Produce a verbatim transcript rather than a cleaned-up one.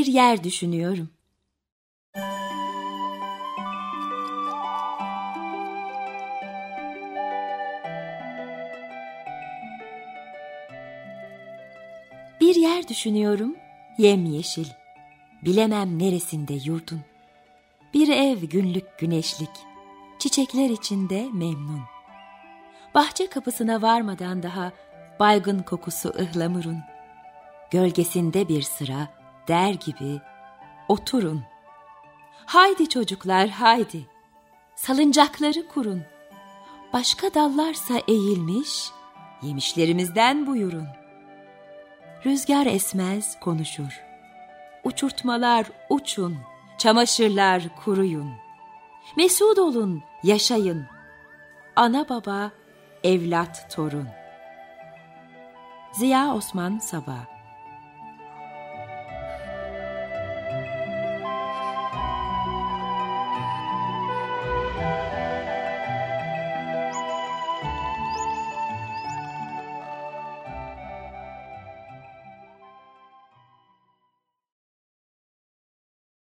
Bir yer düşünüyorum. Bir yer düşünüyorum, yemyeşil. Bilemem neresinde yurdun. Bir ev günlük güneşlik, çiçekler içinde memnun. Bahçe kapısına varmadan daha baygın kokusu ıhlamurun. Gölgesinde bir sıra der gibi oturun. Haydi çocuklar haydi, salıncakları kurun. Başka dallarsa eğilmiş, yemişlerimizden buyurun. Rüzgar esmez konuşur. Uçurtmalar uçun, çamaşırlar kuruyun. Mesut olun, yaşayın. Ana baba, evlat torun. Ziya Osman Sabah.